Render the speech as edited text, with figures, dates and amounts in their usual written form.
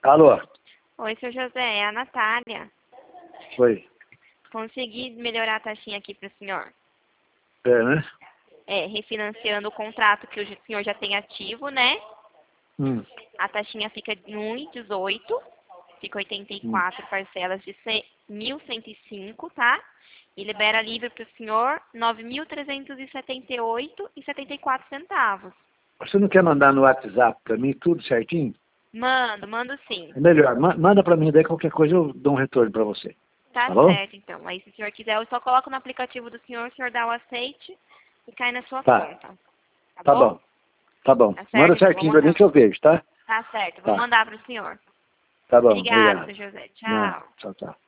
Alô? Oi, seu José, é a Natália. Oi. Consegui melhorar a taxinha aqui para o senhor. É, né? Refinanciando o contrato que o senhor já tem ativo, né? A taxinha fica de 1,18, fica 84 parcelas de 1.105, tá? E libera livre para o senhor 9.378,74 centavos. Você não quer mandar no WhatsApp pra mim tudo certinho? Mando sim. É melhor. Manda pra mim, daí qualquer coisa eu dou um retorno pra você. Tá Tá bom? certo, então. Aí, se o senhor quiser, eu só coloco no aplicativo do senhor dá o aceite e cai na sua Tá. conta. Tá Tá bom? bom. Tá bom. Tá certo, Manda então. Vou certinho pra mim mandar. que eu vejo, tá? Tá certo, vou Tá. mandar pro senhor. Tá bom. Obrigada, Obrigado. seu José. Não. Tchau. Tchau, tchau.